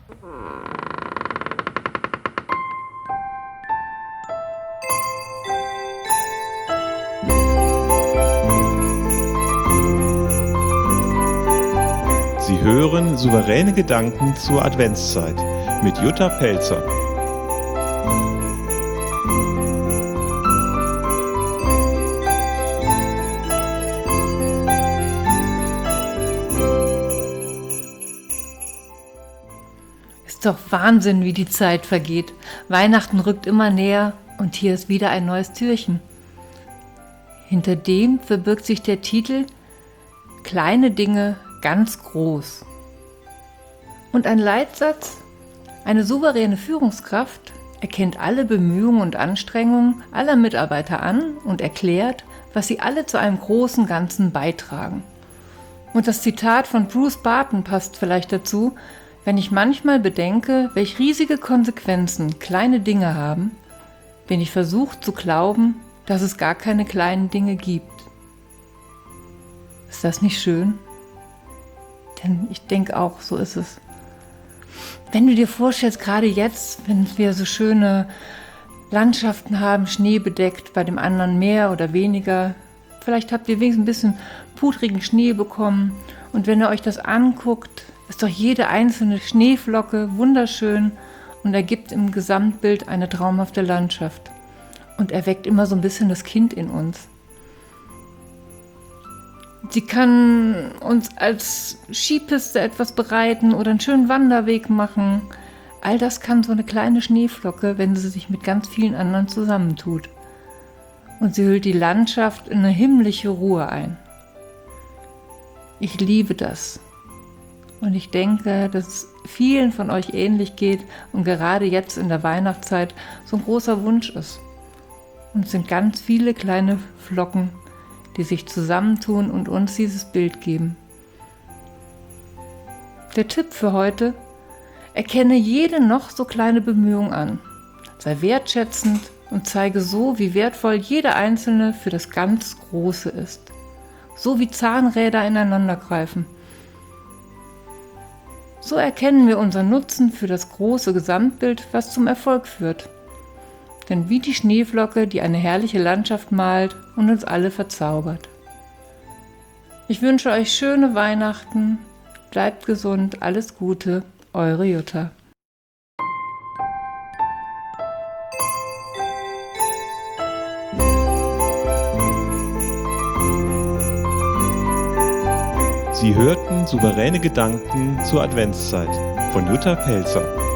Sie hören Souveräne Gedanken zur Adventszeit mit Jutta Pelzer. Ist doch Wahnsinn, wie die Zeit vergeht. Weihnachten rückt immer näher und hier ist wieder ein neues Türchen. Hinter dem verbirgt sich der Titel Kleine Dinge ganz groß. Und ein Leitsatz: Eine souveräne Führungskraft erkennt alle Bemühungen und Anstrengungen aller Mitarbeiter an und erklärt, was sie alle zu einem großen Ganzen beitragen. Und das Zitat von Bruce Barton passt vielleicht dazu: Wenn ich manchmal bedenke, welch riesige Konsequenzen kleine Dinge haben, bin ich versucht zu glauben, dass es gar keine kleinen Dinge gibt. Ist das nicht schön? Denn ich denke auch, so ist es. Wenn du dir vorstellst, gerade jetzt, wenn wir so schöne Landschaften haben, schneebedeckt, bei dem anderen mehr oder weniger, vielleicht habt ihr wenigstens ein bisschen pudrigen Schnee bekommen, und wenn ihr euch das anguckt, ist doch jede einzelne Schneeflocke wunderschön und ergibt im Gesamtbild eine traumhafte Landschaft und erweckt immer so ein bisschen das Kind in uns. Sie kann uns als Skipiste etwas bereiten oder einen schönen Wanderweg machen. All das kann so eine kleine Schneeflocke, wenn sie sich mit ganz vielen anderen zusammentut. Und sie hüllt die Landschaft in eine himmlische Ruhe ein. Ich liebe das. Und ich denke, dass es vielen von euch ähnlich geht und gerade jetzt in der Weihnachtszeit so ein großer Wunsch ist. Und es sind ganz viele kleine Flocken, die sich zusammentun und uns dieses Bild geben. Der Tipp für heute: Erkenne jede noch so kleine Bemühung an. Sei wertschätzend und zeige so, wie wertvoll jede einzelne für das ganz Große ist. So wie Zahnräder ineinander greifen. So erkennen wir unseren Nutzen für das große Gesamtbild, was zum Erfolg führt. Denn wie die Schneeflocke, die eine herrliche Landschaft malt und uns alle verzaubert. Ich wünsche euch schöne Weihnachten, bleibt gesund, alles Gute, eure Jutta. Sie hörten Souveräne Gedanken zur Adventszeit von Jutta Pelzer.